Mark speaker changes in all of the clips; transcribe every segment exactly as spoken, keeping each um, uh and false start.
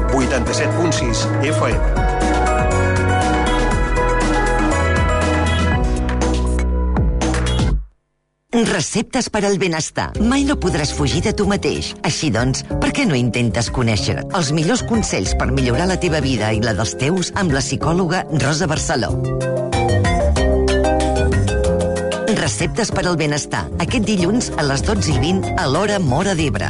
Speaker 1: vuitanta-set punt sis F M.
Speaker 2: Receptes per al benestar. Mai no podràs fugir de tu mateix. Així doncs, per què no intentes conèixer els millors consells per millorar la teva vida i la dels teus amb la psicòloga Rosa Barceló? Receptes per al benestar. Aquest dilluns a les dotze i vint a l'Hora Móra d'Ebre.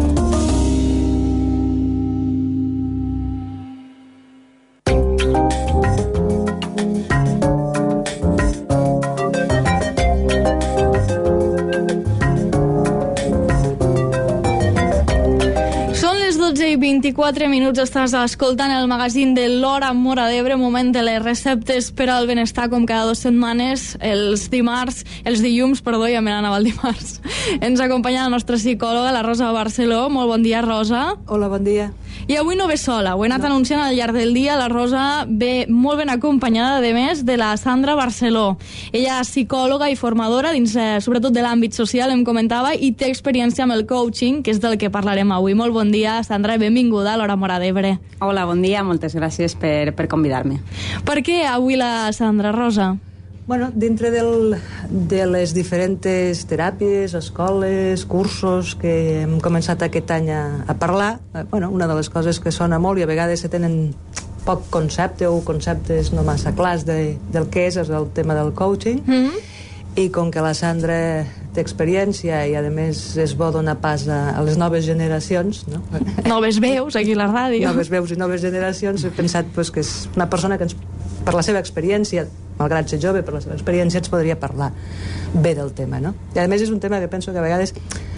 Speaker 3: vint-i-quatre minuts, estàs escoltant el magazín de l'Hora Móra d'Ebre, moment de les receptes per al benestar, com cada dues setmanes, els dimarts, els dilluns, perdó, ja me n'anava el dimarts. Ens acompanya la nostra psicòloga, la Rosa Barceló. Molt bon dia, Rosa.
Speaker 4: Hola, bon dia.
Speaker 3: I avui no ve sola, ho he anat no. anunciant al llarg del dia. La Rosa ve molt ben acompanyada, de més, de la Sandra Barceló. Ella és psicòloga i formadora dins, eh, sobretot de l'àmbit social, em comentava, i té experiència amb el coaching, que és del que parlarem avui. Molt bon dia, Sandra, benvinguda a l'Hora Móra d'Ebre.
Speaker 5: Hola, bon dia, moltes gràcies per, per convidar-me.
Speaker 3: Per què avui la Sandra, Rosa?
Speaker 4: Bueno, dintre del, de les diferents teràpies, escoles, cursos que hem començat aquest any a, a parlar, bueno, una de les coses que sona molt i a vegades se tenen poc concepte o conceptes no massa clars de, del que és, és el tema del coaching. Mm-hmm. I com que la Sandra té experiència i a més és bo donar pas a, a les noves generacions, no?
Speaker 3: Noves veus aquí a la ràdio.
Speaker 4: Noves veus i noves generacions, he pensat pues, que és una persona que ens, per la seva experiència, malgrat ser jove, per la seva experiència ens podria parlar bé del tema, no? I a més és un tema que penso que a vegades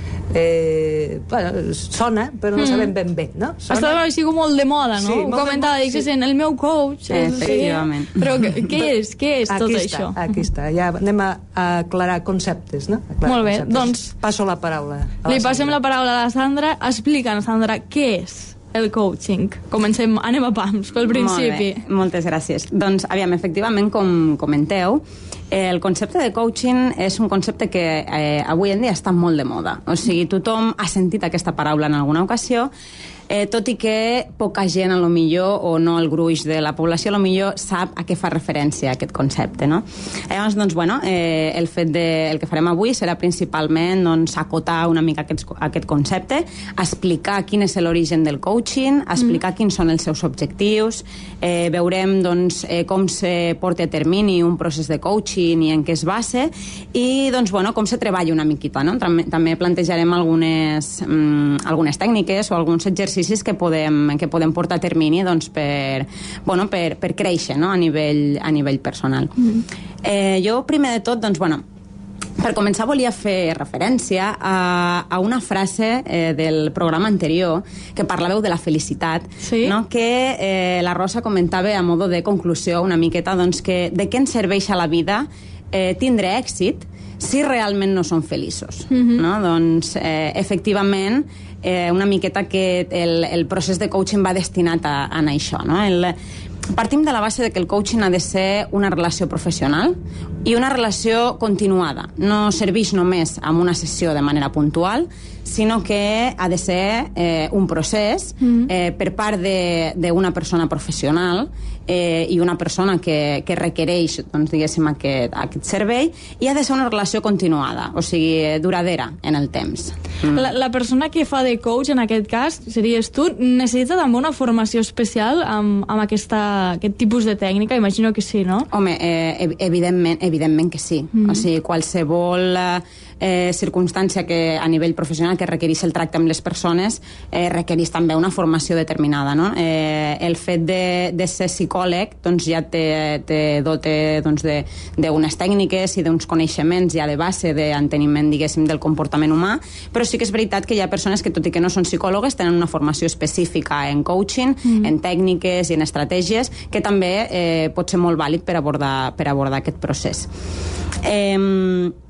Speaker 4: eh, bueno, sona, però no mm. sabem ben bé, no? Sona...
Speaker 3: Estava així com molt de moda, no?
Speaker 4: Sí,
Speaker 3: ho comentava, dic, sí. sent el meu coach,
Speaker 5: eh, efectivament.
Speaker 3: Sí. Però què és, què és tot
Speaker 4: aquí
Speaker 3: això?
Speaker 4: Està, aquí està, ja anem a, a aclarar conceptes, no? Aclarar
Speaker 3: molt bé,
Speaker 4: conceptes.
Speaker 3: doncs...
Speaker 4: Passo la paraula a la
Speaker 3: Li passem
Speaker 4: Sandra.
Speaker 3: la paraula a la Sandra. Explica'ns, Sandra, què és el coaching? Comencem, anem a pams, pel principi.
Speaker 5: Molt bé, moltes gràcies. Doncs, aviam, efectivament, com comenteu, el concepte de coaching és un concepte que eh, avui en dia està molt de moda. O sigui, tothom ha sentit aquesta paraula en alguna ocasió, eh, tot i que poca gent, a lo millor, o no el gruix de la població, a lo millor sap a què fa referència aquest concepte, no? Llavors, doncs, bueno, eh, el fet de, el que farem avui serà principalment, doncs, acotar una mica aquest, aquest concepte, explicar quin és l'origen del coaching, explicar mm. quins són els seus objectius, eh, veurem, doncs, eh, com se porta a termini un procés de coaching i en què es basa, i, doncs, bueno, com se treballa una miquita, no? També, també plantejarem algunes, mm, algunes tècniques o alguns exercicis que podem, que podem portar a termini, doncs, per, bueno, per, per créixer, no? a, nivell, a nivell personal. Mm. Eh, jo, primer de tot, doncs, bueno, per començar volia fer referència a, a una frase eh, del programa anterior que parlàveu de la felicitat,
Speaker 3: sí?
Speaker 5: no? Que eh, la Rosa comentava a modo de conclusió una miqueta, doncs, que de què ens serveix a la vida eh, tindre èxit si realment no som feliços. Mm-hmm. No? Doncs, eh, efectivament, eh, una miqueta que el, el procés de coaching va destinat a, a això, no? El, partim de la base de que el coaching ha de ser una relació professional i una relació continuada. No serveix només amb una sessió de manera puntual, sinó que ha de ser eh, un procés eh, per part d'una persona professional eh, i una persona que, que requereix, doncs, diguéssim, aquest, aquest servei, i ha de ser una relació continuada, o sigui, duradera en el temps. Mm.
Speaker 3: La, la persona que fa de coach, en aquest cas, series tu, necessita també una formació especial amb, amb aquesta, aquest tipus de tècnica? Imagino que sí, no?
Speaker 5: Home, eh, evidentment, evidentment que sí. Mm. O sigui, qualsevol eh, circumstància que a nivell professional que requereix el tracte amb les persones eh, requereix també una formació determinada, no? Eh, el fet de, de ser psicòleg doncs ja te, te dote doncs, d'unes tècniques i d'uns coneixements ja de base d'enteniment, diguéssim, del comportament humà, però sí que és veritat que hi ha persones que, tot i que no són psicòlogues, tenen una formació específica en coaching, mm. en tècniques i en estratègies, que també eh, pot ser molt vàlid per abordar, per abordar aquest procés. Eh,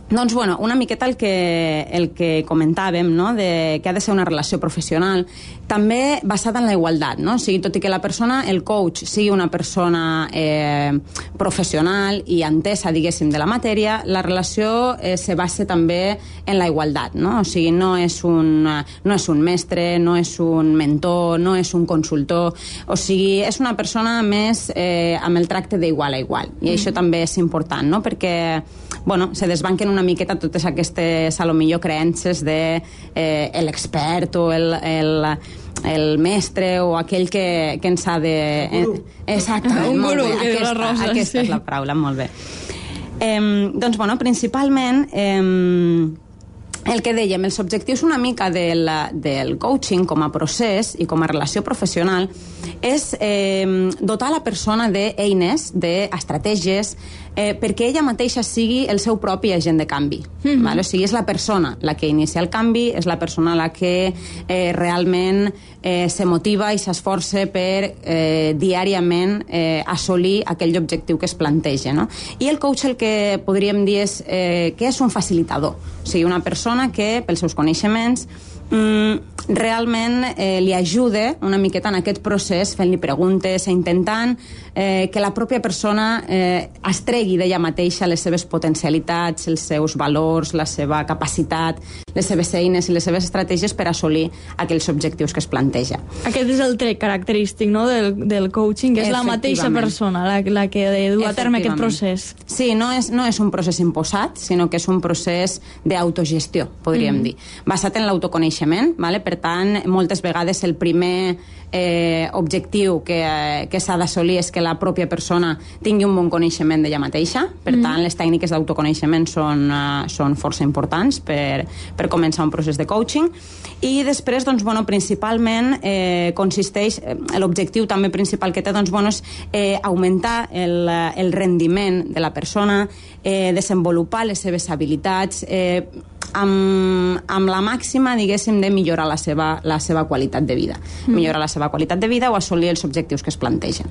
Speaker 5: Doncs, bueno, una miqueta el que, el que comentàvem, no?, de que ha de ser una relació professional, també basada en la igualtat, no? O sigui, tot i que la persona, el coach, sigui una persona eh, professional i entesa, diguéssim, de la matèria, la relació eh, se basa també en la igualtat, no? O sigui, no és un, no és un mestre, no és un mentor, no és un consultor, o sigui, és una persona més eh, amb el tracte d'igual a igual, i mm. això també és important, no?, perquè, bueno, se desbanquen una miqueta totes aquestes, a lo millor, creences de eh, l'expert o el, el, el mestre o aquell que, que ens ha de... Eh, exactament,
Speaker 3: un
Speaker 5: molt
Speaker 3: guru,
Speaker 5: bé.
Speaker 3: que diu la Rosa,
Speaker 5: aquesta
Speaker 3: sí.
Speaker 5: és la paraula, molt bé. Eh, doncs, bueno, principalment... Eh, el que dèiem, els objectius una mica del, del coaching com a procés i com a relació professional és eh, dotar la persona d'eines, d'estratègies, eh, perquè ella mateixa sigui el seu propi agent de canvi. Mm-hmm. Vale? O sigui, és la persona la que inicia el canvi, és la persona la que eh, realment eh, se motiva i s'esforça per eh, diàriament eh, assolir aquell objectiu que es planteja. No? I el coach el que podríem dir és eh, que és un facilitador, o sigui, una persona que, pels seus coneixements, mm, realment eh, li ajuda una miqueta en aquest procés, fent-li preguntes, intentant eh, que la pròpia persona eh, es tregui d'ella mateixa les seves potencialitats, els seus valors, la seva capacitat, les seves eines i les seves estratègies per assolir aquells objectius que es planteja.
Speaker 3: Aquest és el tret característic, no?, del, del coaching, que és la mateixa persona la, la que du a terme aquest procés.
Speaker 5: Sí, no és, no és un procés imposat, sinó que és un procés d'autogestió, podríem mm. dir, basat en l'autoconeixement, vale? Per tant, moltes vegades el primer eh, objectiu que, eh, que s'ha d'assolir és que la pròpia persona tingui un bon coneixement d'ella mateixa. Per mm. tant, les tècniques d'autoconeixement són, uh, són força importants per, per començar un procés de coaching. I després, doncs, bueno, principalment eh, consisteix, eh, l'objectiu també principal que té, doncs, bueno, és eh, augmentar el, el rendiment de la persona, eh, desenvolupar les seves habilitats, eh, amb, amb la màxima, diguéssim, de millorar la seva, la seva qualitat de vida. Mm. Millorar la seva qualitat de vida o assolir els objectius que es plantegen.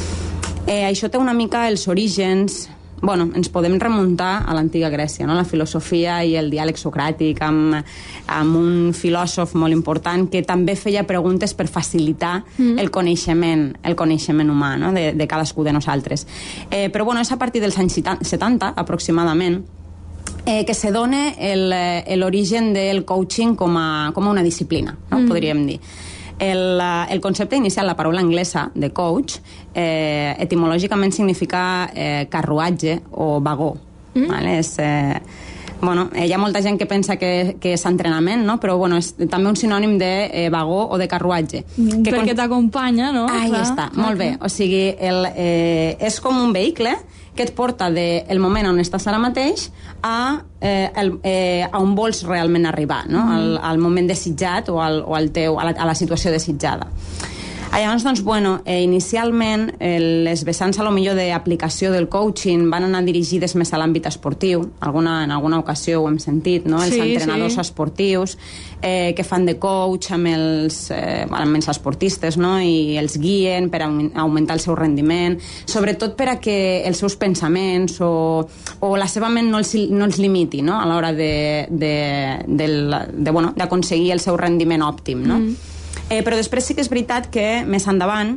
Speaker 5: Eh, això té una mica els orígens... Bueno, ens podem remuntar a l'antiga Grècia, no? La filosofia i el diàleg socràtic, amb, amb un filòsof molt important que també feia preguntes per facilitar mm. el coneixement, el coneixement humà, no? de, de cadascú de nosaltres. Eh, però bueno, és a partir dels anys setanta, aproximadament, eh, que se dona l'origen del coaching com a, com a una disciplina, no? Mm. podríem dir. El, el concepte inicial, la paraula anglesa de coach, eh, etimològicament significa eh, carruatge o vagó. Mm. Vale? És, eh, bueno, hi ha molta gent que pensa que, que és entrenament, no? Però bueno, és també un sinònim de eh, vagó o de carruatge.
Speaker 3: Mm, que perquè con... t'acompanya, no?
Speaker 5: Ah, ja està, molt bé. O sigui, el, eh, és com un vehicle que et porta del de moment on estàs ara mateix a, eh, el, eh, a on vols realment arribar, no? Mm. al, al moment desitjat o, al, o al teu, a, la, a la situació desitjada. Llavors, doncs, bueno, eh, inicialment eh, les vessants a lo millor d'aplicació del coaching van anar dirigides més a l'àmbit esportiu. Alguna, en alguna ocasió ho hem sentit, no? Els sí, entrenadors sí. esportius eh, que fan de coach amb els, eh, amb els esportistes, no? I els guien per augmentar el seu rendiment, sobretot per a que els seus pensaments o, o la seva ment no els, no els limiti, no? A l'hora de, de, de, de, de, bueno, d'aconseguir el seu rendiment òptim, no? Mm. Eh, però després sí que és veritat que més endavant,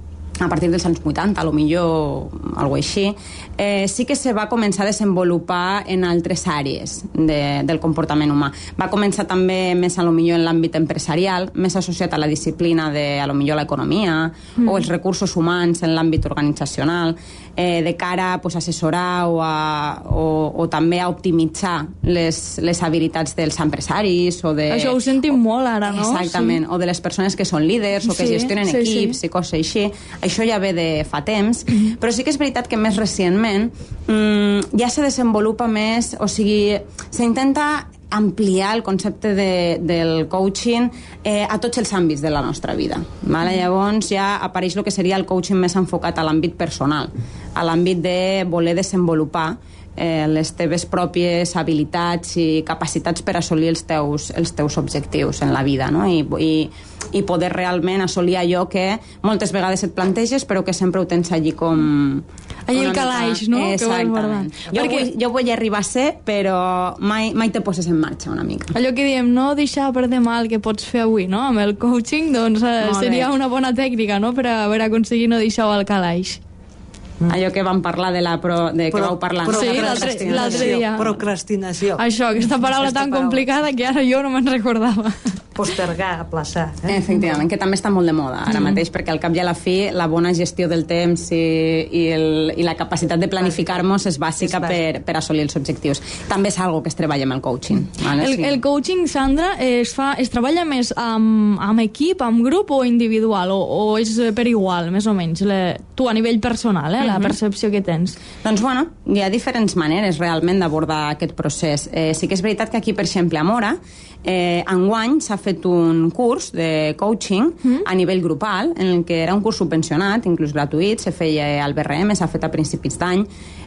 Speaker 5: a partir dels anys vuitanta, a lo millor alguna així, eh, sí que se va començar a desenvolupar en altres àrees de, del comportament humà. Va començar també més a lo millor en l'àmbit empresarial, més associat a la disciplina de a lo millor l'economia mm. o els recursos humans en l'àmbit organitzacional, eh, de cara pues, a assessorar o, a, o, o també a optimitzar les, les habilitats dels empresaris o de...
Speaker 3: Això ho sentim molt ara, no?
Speaker 5: Exactament, sí. O de les persones que són líders o que sí, gestionen sí, equips sí. i coses així. Això ja ve de fa temps, mm-hmm. però sí que és veritat que més recentment mm, ja se desenvolupa més, o sigui, s'intenta ampliar el concepte de, del coaching eh, a tots els àmbits de la nostra vida. Vale? Mm. Llavors ja apareix el que seria el coaching més enfocat a l'àmbit personal, a l'àmbit de voler desenvolupar eh, les teves pròpies habilitats i capacitats per assolir els teus, els teus objectius en la vida, no? I, i, i poder realment assolir allò que moltes vegades et planteges però que sempre ho tens allí com...
Speaker 3: Allà el calaix, no?
Speaker 5: Exactament. Jo,
Speaker 3: Perquè...
Speaker 5: vull, jo vull arribar a ser, però mai, mai te poses en marxa una mica.
Speaker 3: Allò que diem, no deixar per demà el que pots fer avui, no? Amb el coaching, doncs eh, seria una bona tècnica, no?, per, a, per aconseguir no deixar-ho al calaix.
Speaker 5: Mm. Allò que vam parlar de la pro, de que Pro, vau parlar
Speaker 3: sí, l'altre dia.
Speaker 4: Procrastinació.
Speaker 3: Això, aquesta paraula aquesta tan paraula. complicada que ara jo no me'n recordava.
Speaker 4: Postergar, aplaçar. Eh?
Speaker 5: Efectivament, que també està molt de moda ara mm. mateix, perquè al cap i a la fi la bona gestió del temps i, i, el, i la capacitat de planificar-nos és bàsica és per, per assolir els objectius. També és algo que es treballa amb el coaching. Vale?
Speaker 3: El,
Speaker 5: sí.
Speaker 3: el coaching, Sandra, es, fa, es treballa més amb, amb equip, amb grup o individual, o, o és per igual, més o menys, le, tu a nivell personal, eh, la percepció que tens?
Speaker 5: Doncs bueno, hi ha diferents maneres realment d'abordar aquest procés. Eh, sí que és veritat que aquí, per exemple, a Mora, eh, enguany s'ha fet un curs de coaching mm. a nivell grupal, en el que era un curs subvencionat, inclús gratuït, se feia al B R M, s'ha fet a principis d'any.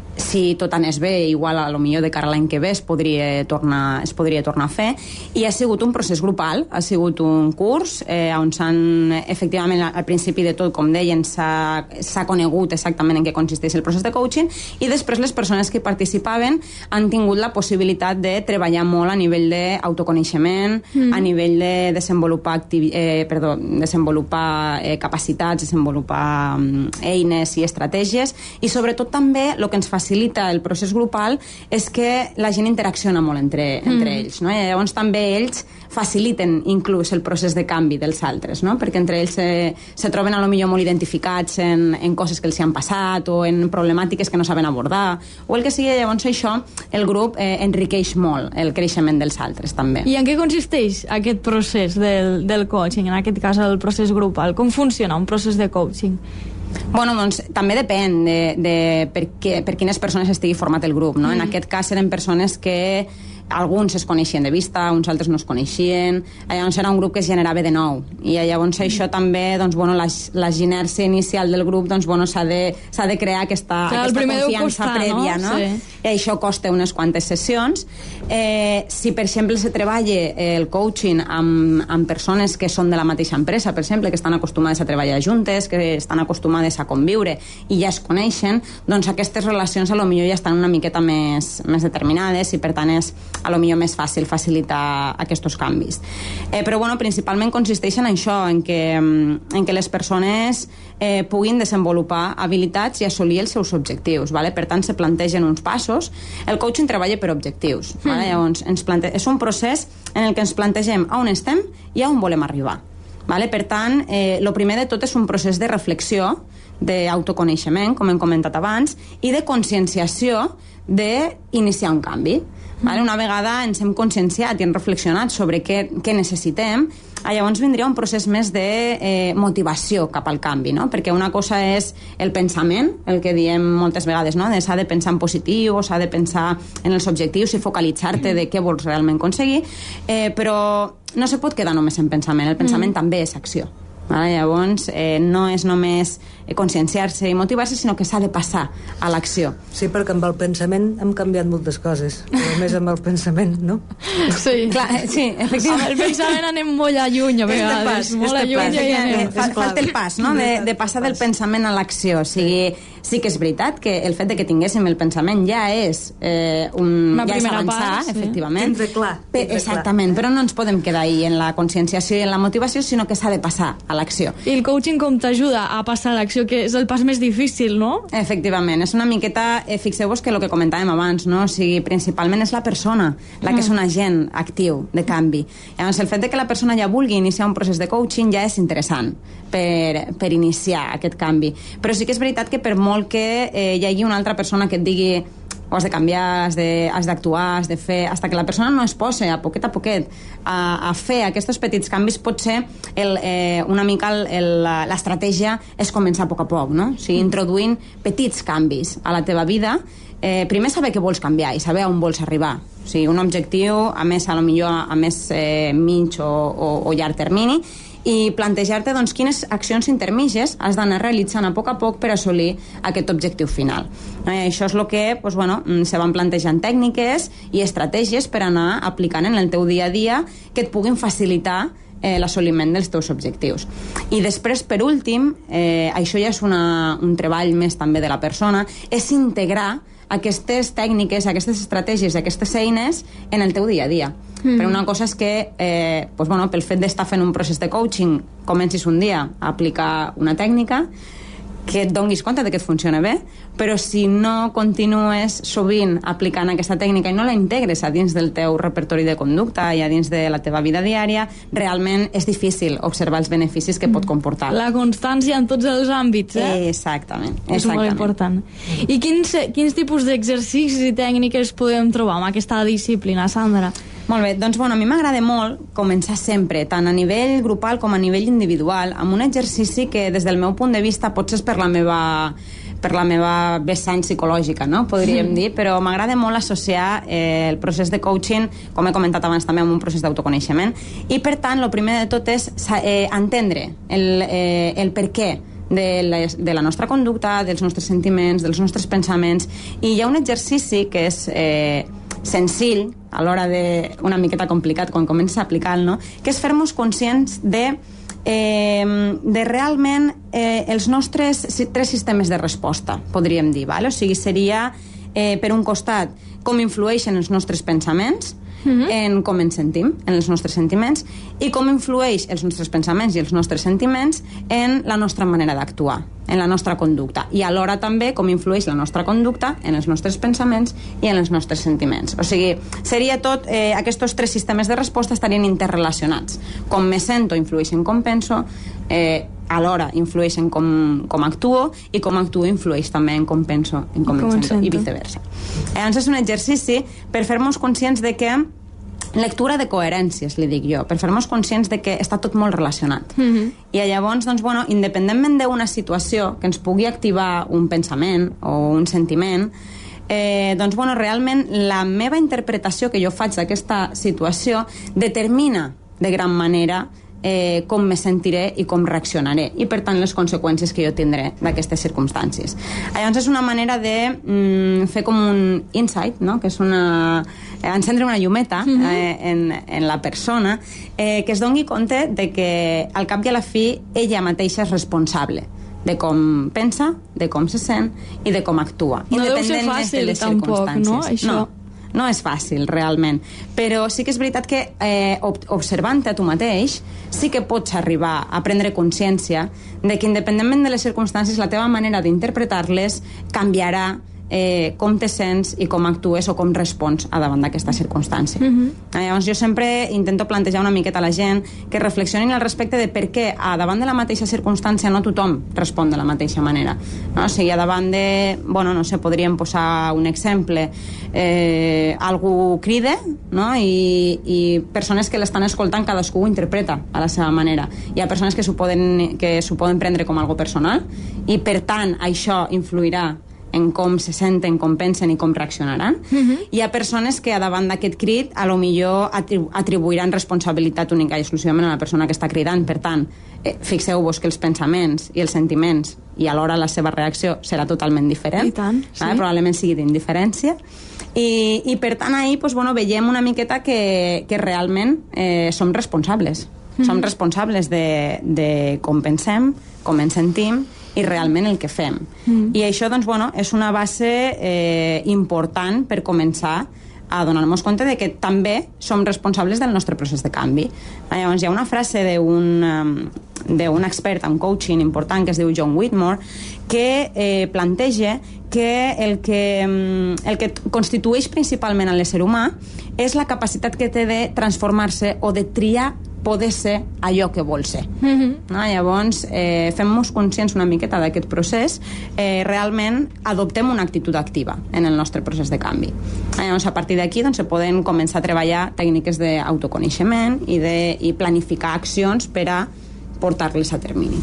Speaker 5: Si tot anés bé, igual a lo millor de cara a l'any que ve es podria tornar, es podria tornar a fer, i ha sigut un procés grupal, ha sigut un curs eh, on s'han, efectivament, al principi de tot, com deien, s'ha conegut exactament en què consisteix el procés de coaching, i després les persones que participaven han tingut la possibilitat de treballar molt a nivell d'autoconeixement, mm. a nivell de desenvolupar, activi eh, perdó, desenvolupar eh, capacitats, desenvolupar um, eines i estratègies, i sobretot també el que ens facilita el procés grupal és que la gent interacciona molt entre, entre mm. ells, no? I llavors també ells faciliten inclús el procés de canvi dels altres, no? Perquè entre ells se, se troben a lo millor molt identificats en, en coses que els han passat o en problemàtiques que no saben abordar o el que sigui. Llavors això, el grup eh, enriqueix molt el creixement dels altres també.
Speaker 3: I en què consisteix aquest procés del, del coaching, en aquest cas el procés grupal? Com funciona un procés de coaching?
Speaker 5: Bueno, doncs també depèn de, de per, què, per quines persones estigui format el grup, no? Mm. En aquest cas eren persones que alguns es coneixien de vista, uns altres no es coneixien, llavors era un grup que es generava de nou, i llavors això també, doncs, bueno, la, la inèrcia inicial del grup, doncs, bueno, s'ha de, s'ha de crear aquesta, Clar, aquesta confiança costar, prèvia, no? no? Sí. I això costa unes quantes sessions. Eh, si, per exemple, se treballa el coaching amb, amb persones que són de la mateixa empresa, per exemple, que estan acostumades a treballar juntes, que estan acostumades a conviure i ja es coneixen, doncs aquestes relacions a lo millor ja estan una miqueta més, més determinades i, per tant, és a lo millor més fàcil facilitar aquests canvis. Eh, però, bueno, principalment consisteix en això, en que, en que les persones eh, puguin desenvolupar habilitats i assolir els seus objectius, vale? Per tant, se plantegen uns passos. El coaching treballa per objectius, vale? Mm. Llavors, ens plante... és un procés en el que ens plantegem a on estem i a on volem arribar. Vale? Per tant, eh, el primer de tot és un procés de reflexió, d'autoconeixement, com hem comentat abans, i de conscienciació d'iniciar un canvi. Vale? Una vegada ens hem conscienciat i hem reflexionat sobre què, què necessitem, llavors vindria un procés més de eh, motivació cap al canvi, no? Perquè una cosa és el pensament, el que diem moltes vegades, no? De s'ha de pensar en positiu, s'ha de pensar en els objectius i focalitzar-te de què vols realment aconseguir, eh, però no se pot quedar només en pensament, el pensament mm. també és acció. Vale? Llavors, eh, no és només conscienciar-se i motivar-se, sinó que s'ha de passar a l'acció.
Speaker 4: Sí, perquè amb el pensament hem canviat moltes coses, però més amb el pensament, no?
Speaker 3: Sí,
Speaker 5: clar, sí, efectivament.
Speaker 3: Amb el pensament anem molt a lluny, a vegades. Este pas, molt este a lluny i anem.
Speaker 5: Fa, falta el pas, no?, de, de passar del pensament a l'acció. O sigui, sí que és veritat que el fet de que tinguéssim el pensament ja és eh, un,
Speaker 3: una
Speaker 5: ja és avançar,
Speaker 3: part, sí.
Speaker 5: efectivament.
Speaker 4: Tindre clar.
Speaker 5: Pe exactament, clar. Però no ens podem quedar ahí en la conscienciació i en la motivació, sinó que s'ha de passar a l'acció.
Speaker 3: I el coaching com t'ajuda a passar a l'acció, que és el pas més difícil, no?
Speaker 5: Efectivament, és una miqueta, eh, fixeu-vos que el que comentàvem abans, no? O sigui, principalment és la persona la que és un agent actiu de canvi. Llavors, el fet de que la persona ja vulgui iniciar un procés de coaching ja és interessant per, per iniciar aquest canvi. Però sí que és veritat que per molt que eh, hi hagi una altra persona que et digui o has de canviar, has d'actuar, has de fer... Hasta que la persona no es posi a poquet a poquet a, a fer aquests petits canvis, pot ser el, eh, una mica l'estratègia és començar a poc a poc, no? O sigui, introduint petits canvis a la teva vida. Eh, primer saber què vols canviar i saber on vols arribar. O sigui, un objectiu, a més, a lo millor a més eh, mig o, o, o llarg termini, i plantejar-te doncs, quines accions intermitges has d'anar realitzant a poc a poc per assolir aquest objectiu final. Eh, això és el que doncs, bueno, se van plantejant tècniques i estratègies per anar aplicant en el teu dia a dia que et puguin facilitar eh, l'assoliment dels teus objectius. I després, per últim, eh, això ja és una, un treball més també de la persona, és integrar aquestes tècniques, aquestes estratègies, aquestes eines en el teu dia a dia. Mm. Però una cosa és que, eh, pues bueno, pel fet d'estar fent un procés de coaching, comencis un dia a aplicar una tècnica, que et donis compte de que et funciona bé, però si no continues sovint aplicant aquesta tècnica i no la integres a dins del teu repertori de conducta i a dins de la teva vida diària, realment és difícil observar els beneficis que pot comportar.
Speaker 3: La constància en tots els àmbits, eh?
Speaker 5: Exactament.
Speaker 3: És
Speaker 5: exactament.
Speaker 3: molt important. I quins, quins tipus d'exercicis i tècniques podem trobar amb aquesta disciplina, Sandra?
Speaker 5: Molt bé, doncs bueno, a mi m'agrada molt començar sempre, tant a nivell grupal com a nivell individual, amb un exercici que des del meu punt de vista potser és per la meva per la meva vessant psicològica, no? Podríem dir, però m'agrada molt associar eh, el procés de coaching, com he comentat abans també, amb un procés d'autoconeixement, i per tant, el primer de tot és eh, entendre el, eh, el per què de la, de la nostra conducta, dels nostres sentiments, dels nostres pensaments, i hi ha un exercici que és eh, senzill, a l'hora de una miqueta complicat quan comences a aplicar-lo, no? Que és fer-nos conscients de Eh, de realment eh, els nostres tres sistemes de resposta, podríem dir, ¿vale? O sigui, seria eh, per un costat com influeixen els nostres pensaments, mm-hmm. en com ens sentim, en els nostres sentiments, i com influeix els nostres pensaments i els nostres sentiments en la nostra manera d'actuar, en la nostra conducta, i alhora també com influeix la nostra conducta en els nostres pensaments i en els nostres sentiments. O sigui, seria tot, eh, aquests tres sistemes de resposta estarien interrelacionats. Com me sento influeix en com penso, eh, alhora influeix en com, com actuo, i com actuo influeix també en com penso, en com, com em sento, i viceversa. Llavors és un exercici per fer-nos conscients de que lectura de coherències, li dic jo, per fer-nos conscients de que està tot molt relacionat. Mm-hmm. I llavors, doncs, bueno, independentment d'una situació que ens pugui activar un pensament o un sentiment, eh, doncs, bueno, realment la meva interpretació que jo faig d'aquesta situació determina de gran manera eh, com me sentiré i com reaccionaré, i per tant les conseqüències que jo tindré d'aquestes circumstàncies. Llavors és una manera de mm, fer com un insight, no? Que és una encendre una llumeta mm-hmm. eh, en, en la persona, eh, que es doni compte de que al cap i a la fi ella mateixa és responsable de com pensa, de com se sent i de com actua,
Speaker 3: no
Speaker 5: independent
Speaker 3: deu ser fàcil,
Speaker 5: de les
Speaker 3: tampoc,
Speaker 5: circumstàncies.
Speaker 3: No? Això...
Speaker 5: No. No és fàcil, realment. Però sí que és veritat que eh, observant-te a tu mateix sí que pots arribar a prendre consciència de que independentment de les circumstàncies la teva manera d'interpretar-les canviarà eh, com te sents i com actues o com respons a davant d'aquesta circumstància. Mm-hmm. Llavors jo sempre intento plantejar una miqueta a la gent que reflexionin al respecte de per què a davant de la mateixa circumstància no tothom respon de la mateixa manera, no? O sigui, a davant de, bueno, no sé, podríem posar un exemple, eh, algú crida, no? I, i persones que l'estan escoltant cadascú ho interpreta a la seva manera. Hi ha persones que s'ho poden, que s'ho poden prendre com algo personal i per tant això influirà en com se senten, com pensen i com reaccionaran. Mm-hmm. Hi ha persones que a davant d'aquest crit a lo millor atribu atribuiran responsabilitat única i exclusivament a la persona que està cridant. Per tant, eh, fixeu-vos que els pensaments i els sentiments i alhora la seva reacció serà totalment diferent.
Speaker 3: I tant, sí.
Speaker 5: eh? Probablement sigui d'indiferència. I, i per tant ahir pues, bueno, veiem una miqueta que, que realment eh, som responsables. Mm-hmm. Som responsables de, de com pensem, com ens sentim i realment el que fem. Mm. I això, doncs, bueno, és una base eh, important per començar a donar-nos compte de que també som responsables del nostre procés de canvi. Llavors, hi ha una frase d'un um, d'un expert en coaching important que es diu John Whitmore, que eh, planteja que el que, el que constitueix principalment a l'ésser humà és la capacitat que té de transformar-se o de triar poder ser allò que vol ser. Mm-hmm. No? Llavors, eh, fem-nos conscients una miqueta d'aquest procés, eh, realment adoptem una actitud activa en el nostre procés de canvi. Llavors, a partir d'aquí doncs, se poden començar a treballar tècniques d'autoconeixement i, de, i planificar accions per a portar-les a termini.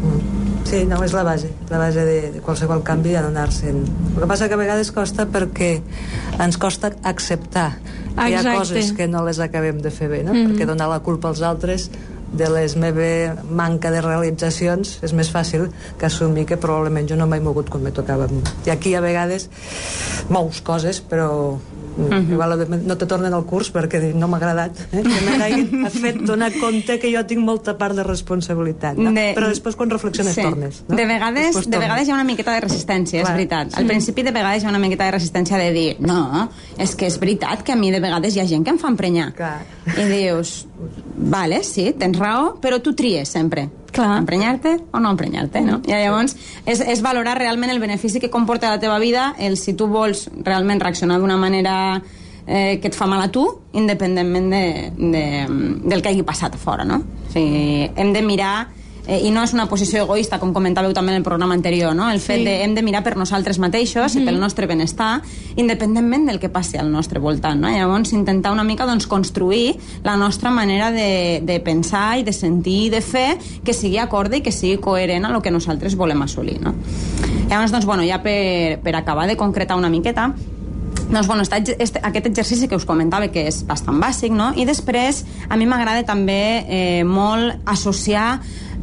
Speaker 4: Sí, no, és la base, la base de, de qualsevol canvi, adonar-se'n. El que passa que a vegades costa perquè ens costa acceptar que hi ha coses que no les acabem de fer bé, no? Mm-hmm. Perquè donar la culpa als altres de les meves manca de realitzacions és més fàcil que assumir que probablement jo no m'he mogut com me tocava. I aquí a vegades mous coses, però Uh-huh. Igual no te tornen al curs perquè no m'ha agradat, eh? Que m'hagin fet donar compte que jo tinc molta part de responsabilitat, no? De... però després quan reflexiones sí. tornes, no?
Speaker 5: De vegades, de vegades hi ha una miqueta de resistència, clar. És veritat. Al principi de vegades hi ha una miqueta de resistència de dir, no, és que és veritat que a mi de vegades hi ha gent que em fa emprenyar. Clar. I dius, vale, sí, tens raó, però tu tries sempre. Clar. Emprenyar-te o no emprenyar-te, no? I llavors és, és valorar realment el benefici que comporta la teva vida, el si tu vols realment reaccionar d'una manera eh, que et fa mal a tu, independentment de, de, del que hagi passat a fora, no? O sigui, hem de mirar eh, i no és una posició egoista, com comentàveu també en el programa anterior, no? El fet sí. de hem de mirar per nosaltres mateixos mm-hmm. i pel nostre benestar, independentment del que passi al nostre voltant, no? Llavors intentar una mica doncs, construir la nostra manera de, de pensar i de sentir i de fer que sigui acorde i que sigui coherent a lo que nosaltres volem assolir, no? Llavors, doncs, bueno, ja per, per acabar de concretar una miqueta, doncs, bueno, està este, aquest exercici que us comentava que és bastant bàsic, no? I després a mi m'agrada també eh, molt associar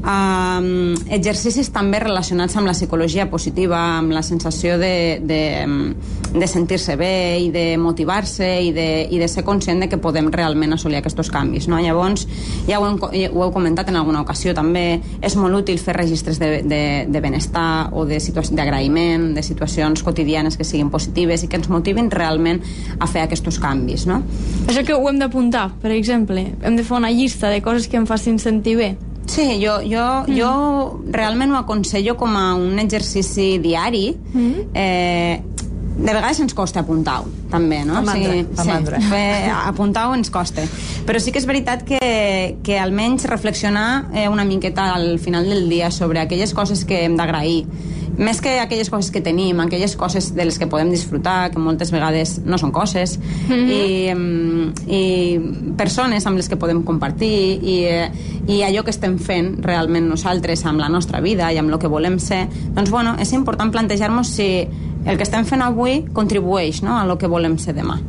Speaker 5: Um, exercicis també relacionats amb la psicologia positiva, amb la sensació de, de, de sentir-se bé i de motivar-se i de, i de ser conscient de que podem realment assolir aquests canvis, no? Llavors, ja ho, hem, ho heu comentat en alguna ocasió també, és molt útil fer registres de, de, de benestar o d'agraïment, de situacions quotidianes que siguin positives i que ens motivin realment a fer aquests canvis, no?
Speaker 3: Això que ho hem d'apuntar, per exemple, hem de fer una llista de coses que em facin sentir bé.
Speaker 5: Sí, jo, jo, mm. jo realment ho aconsello com a un exercici diari. Mm. Eh, de vegades ens costa apuntar-ho, també, no?
Speaker 4: Fa mandra, sí, fa mandra.
Speaker 5: Sí, apuntar-ho ens costa. Però sí que és veritat que, que almenys reflexionar eh, una miqueta al final del dia sobre aquelles coses que hem d'agrair, més que aquelles coses que tenim, aquelles coses de les que podem disfrutar, que moltes vegades no són coses, mm-hmm. i, i persones amb les que podem compartir, i, i allò que estem fent realment nosaltres amb la nostra vida i amb el que volem ser, doncs bueno, és important plantejar-nos si el que estem fent avui contribueix, no?, a lo que volem ser demà.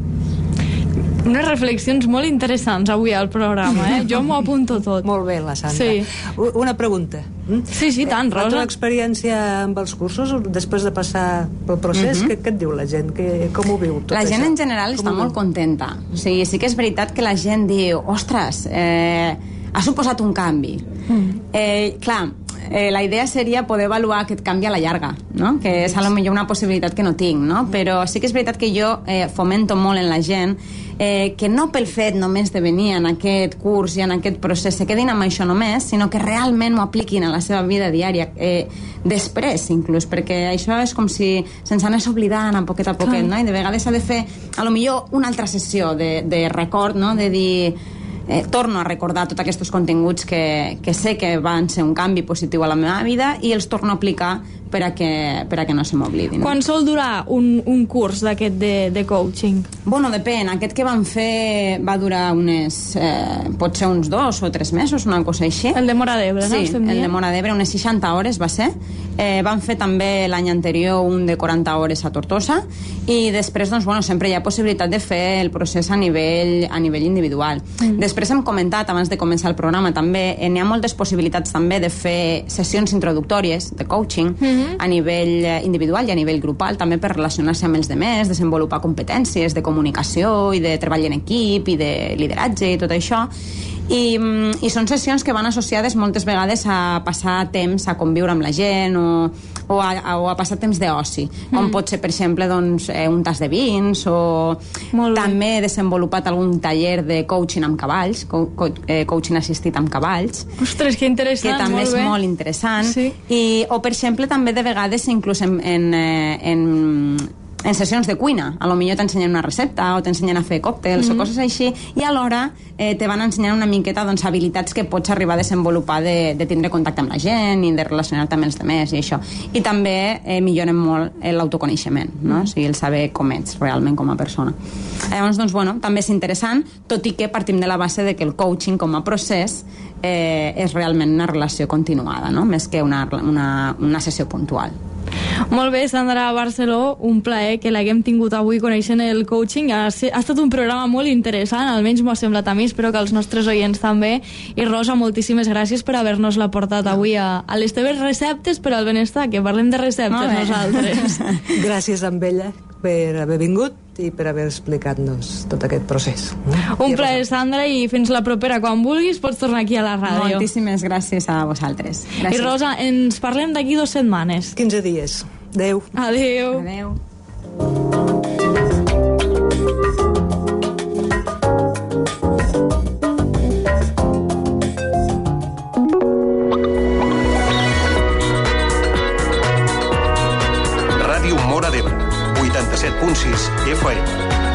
Speaker 3: Unes reflexions molt interessants avui al programa, eh? Jo m'ho apunto tot.
Speaker 4: Molt bé, la Sandra.
Speaker 3: Sí.
Speaker 4: Una pregunta.
Speaker 3: Sí, sí, tant, Rosa.
Speaker 4: La teva experiència amb els cursos, després de passar pel procés, uh-huh. què, què et diu la gent? Que, com ho viu tot
Speaker 5: la
Speaker 4: això?
Speaker 5: gent en general
Speaker 4: com
Speaker 5: està molt contenta. O sigui, sí que és veritat que la gent diu, ostres, eh, ha suposat un canvi. Mm. Eh, clar, eh, la idea seria poder avaluar aquest canvi a la llarga, no? Que és a lo millor una possibilitat que no tinc, no? Però sí que és veritat que jo eh, fomento molt en la gent eh, que no pel fet només de venir en aquest curs i en aquest procés se quedin amb això només, sinó que realment ho apliquin a la seva vida diària, eh, després inclús, perquè això és com si se'ns anés oblidant a poquet a poquet, no? I de vegades s'ha de fer a lo millor una altra sessió de, de record, no? De dir... Eh, torno a recordar tots aquests continguts que, que sé que van ser un canvi positiu a la meva vida i els torno a aplicar per a que, per a que no se m'oblidin.
Speaker 3: Quan sol durar un, un curs d'aquest de, de coaching?
Speaker 5: Bueno, depèn. Aquest que vam fer va durar unes... Eh, pot ser uns dos o tres mesos, una cosa així.
Speaker 3: El de Móra d'Ebre, no?
Speaker 5: Sí, el de Móra d'Ebre, unes seixanta hores va ser. Eh, vam fer també l'any anterior un de quaranta hores a Tortosa i després, doncs, bueno, sempre hi ha possibilitat de fer el procés a nivell, a nivell individual. Mm. Després hem comentat, abans de començar el programa, també, eh, n'hi ha moltes possibilitats també de fer sessions introductòries de coaching, mm. a nivell individual i a nivell grupal, també per relacionar-se amb els demés, desenvolupar competències de comunicació i de treball en equip i de lideratge i tot això. I, i són sessions que van associades moltes vegades a passar temps a conviure amb la gent o, o, a, o a passar temps d'oci, com mm. pot ser, per exemple, doncs, eh, un tas de vins o també he desenvolupat algun taller de coaching amb cavalls, co co eh, coaching assistit amb cavalls.
Speaker 3: Ostres, que interessant,
Speaker 5: que també
Speaker 3: molt
Speaker 5: és
Speaker 3: bé.
Speaker 5: molt interessant.
Speaker 3: Sí.
Speaker 5: I, o, per exemple, també de vegades inclús en, en, en en sessions de cuina, a lo millor t'ensenyen una recepta o t'ensenyen a fer còctels mm-hmm. o coses així, i alhora eh, te van ensenyant una miqueta doncs, habilitats que pots arribar a desenvolupar de, de tindre contacte amb la gent i de relacionar-te amb els demés i això. I també eh, milloren molt l'autoconeixement, no? Mm-hmm. O sigui, el saber com ets realment com a persona. Llavors, doncs, bueno, també és interessant, tot i que partim de la base de que el coaching com a procés eh, és realment una relació continuada, no? Més que una, una, una sessió puntual.
Speaker 3: Molt bé, Sandra Barceló, un plaer que l'haguem tingut avui coneixent el coaching. Ha, ha estat un programa molt interessant, almenys m'ho ha semblat a mi, espero que els nostres oients també. I Rosa, moltíssimes gràcies per haver-nos-la portat avui a, a les teves receptes per al benestar, que parlem de receptes nosaltres.
Speaker 4: Gràcies a ella per haver vingut. i per haver explicat-nos tot aquest procés.
Speaker 3: Un plaer, Sandra, i fins la propera. Quan vulguis pots tornar aquí a la ràdio.
Speaker 5: Moltíssimes gràcies a vosaltres. Gràcies.
Speaker 3: I Rosa, ens parlem d'aquí dues setmanes.
Speaker 4: quinze dies. Adéu.
Speaker 3: Adéu.
Speaker 5: Adéu.
Speaker 1: Ràdio Móra d'Ebre, vuitanta-set punt sis F M.